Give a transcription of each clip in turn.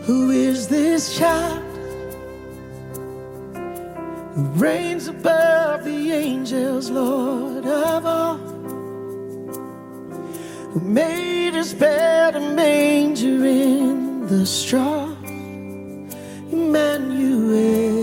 Who is this child who reigns above the angels, Lord of all? Who made his bed a manger in the straw? Emmanuel.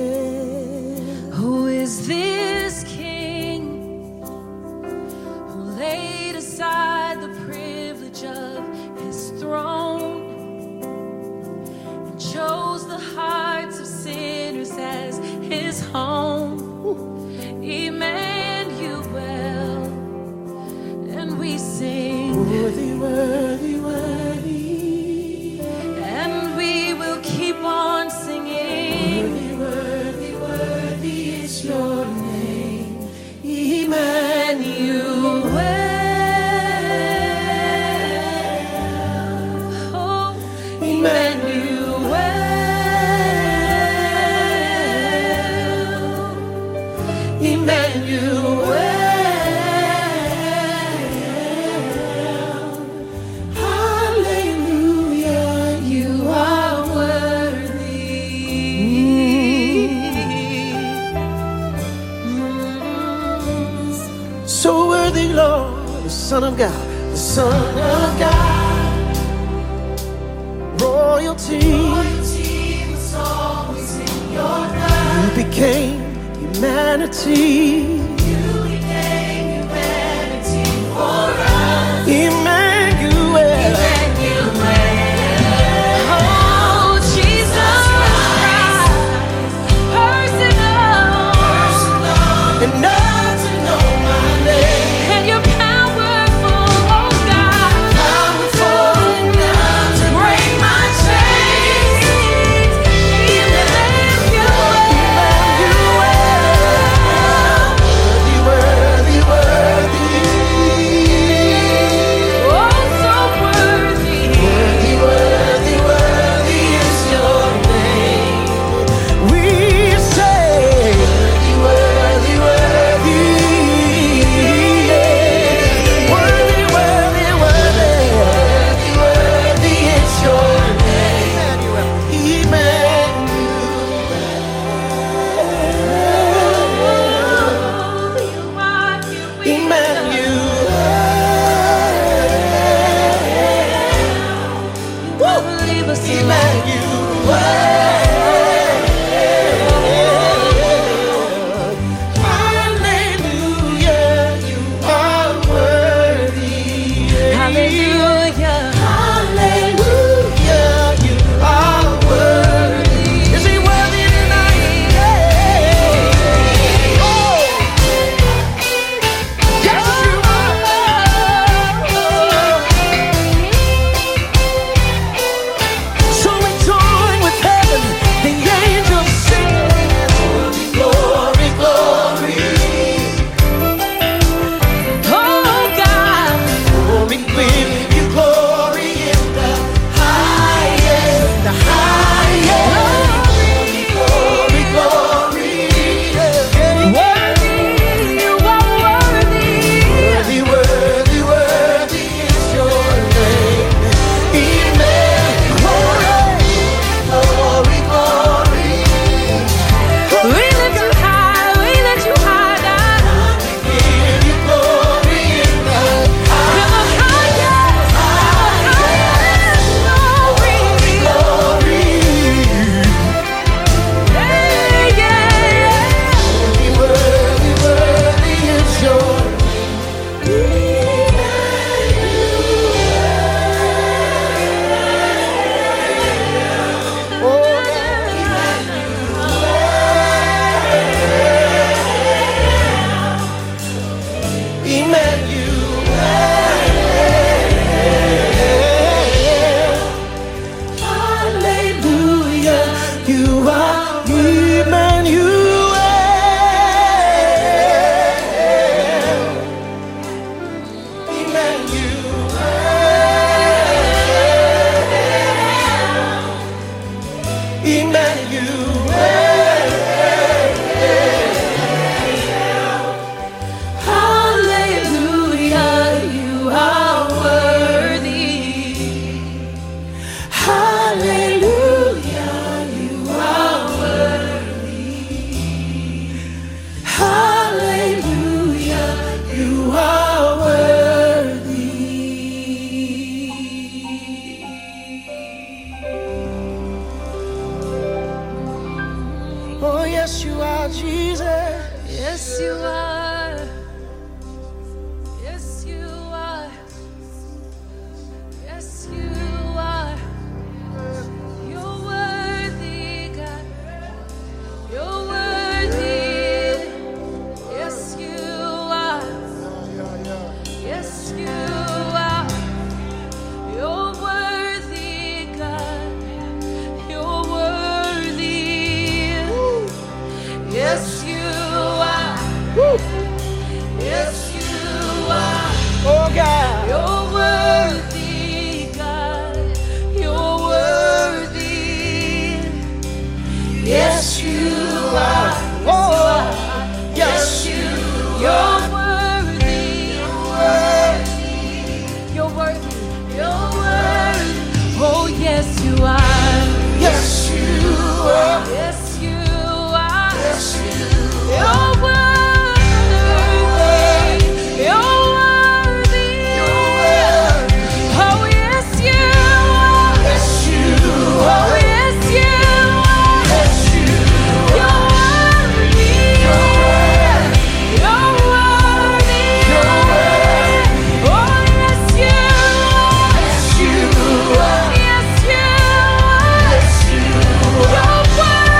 Who is this king who laid aside the privilege of his throne and chose the hearts of sinners as his home? Emmanuel. And we sing, worthy, worthy, worthy. And we will keep on singing, Worthy, worthy, worthy is your name, Emmanuel. Oh, Emmanuel. Emmanuel. Hallelujah, you are worthy. So worthy, Lord, the Son of God, the Son of God. Royalty was always in your blood. You became humanity. You became humanity for us. Emmanuel. Oh, Jesus Christ, personal, And not to know my name. and you're powerful, oh God, Powerful enough to break my chains. Worthy, worthy, worthy. Oh, so worthy. Worthy, worthy, worthy is your name. We say, worthy, worthy, worthy. Worthy, worthy, worthy. Worthy, worthy is your name. Hallelujah, you are worthy. Hallelujah. Hallelujah, you are worthy. Is he worthy tonight? Oh, yes, you are. So we join with heaven, the angels sing, glory, glory. Oh God, Glory, we give you glory in the highest, the highest. Glory, glory, worthy, you are worthy. worthy, worthy, worthy is your name. Emmanuel. Glory, glory. We lift you high, we lift you high, God. We give you glory in the You're the highest, glory. glory. Yeah, yeah. Worthy, worthy is your Emmanuel. Hallelujah, you are Emmanuel. Hallelujah, you are worthy. Hallelujah. yes, you are, Jesus. Yes, you are. Yes, you are. Yes, you are. You're worthy, God. You're worthy. Yes, you are. Yes, you are. You're worthy, God. You're worthy. Yes, you are. Yes, you are. Oh, God. You're worthy, God. You're worthy. Yes, you are. Oh, yes, You're worthy. You're worthy. You're worthy. Oh, yes, you are. yes, you are. Yes, you are. Yes, You're worthy. You're worthy. Oh, yes, you are. yes, you Oh, are. yes, you are. Yes, you You're worthy. You're worthy. Oh, yes, you are. yes, you are. Yes, you are. Yes, you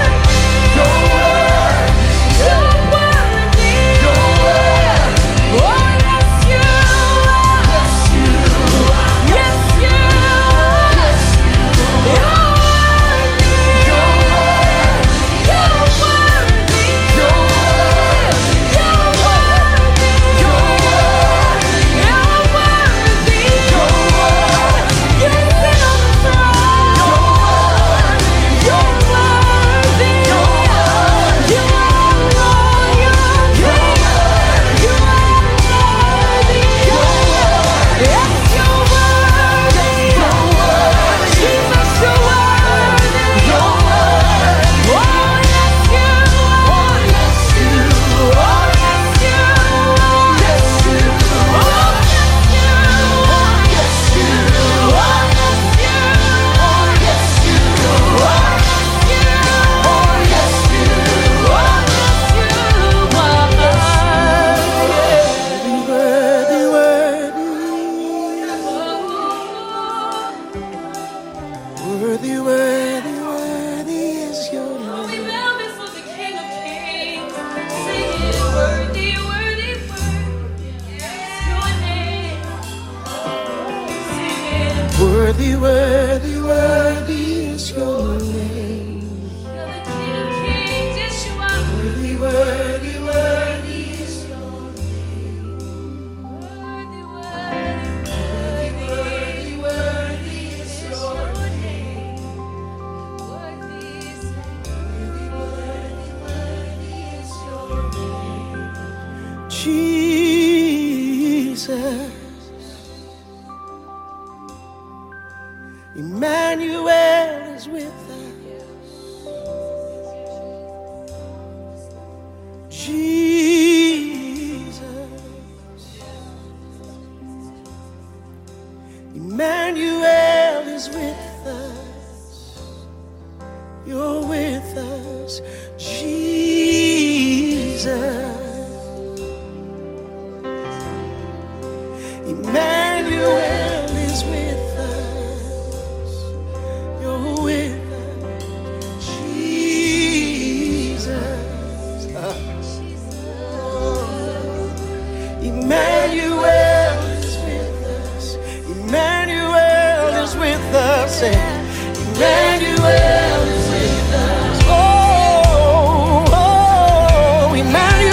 Worthy, worthy, worthy is your name. We bow before the King of Kings, singing, worthy, worthy, worthy is your name. Singing, Worthy, worthy, worthy is your name. you're the King of Kings, yes you are. Worthy, worthy, worthy is your Worthy, worthy, worthy is your name. Worthy is Jesus. Emmanuel is with us. Jesus. Emmanuel is with us. You're with us, Jesus. Emmanuel is with us. You're with us, Jesus. Emmanuel is with us. Emmanuel is with us. Emmanuel is with us. Oh, oh, Emmanuel.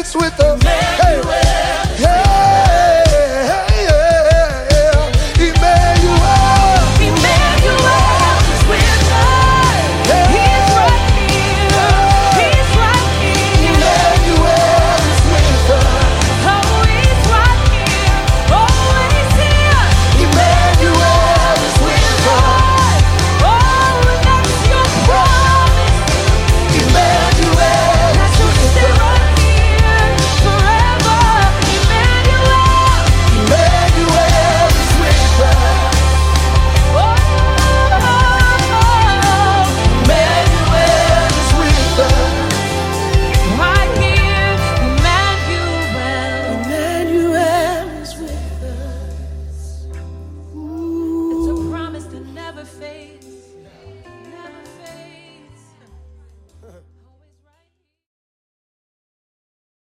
is with us. Hey, hey, Emmanuel. Emmanuel is with us. He's right here. He's right here. Emmanuel is with us. Oh, he's right here. Oh, he's here. Emmanuel is with us. Oh, that's your promise. Emmanuel That is you'll with stay us. right here forever. Emmanuel. Emmanuel is with us. Oh, Emmanuel is with us. right here. Emmanuel. Emmanuel is with us. It's a promise that never fades.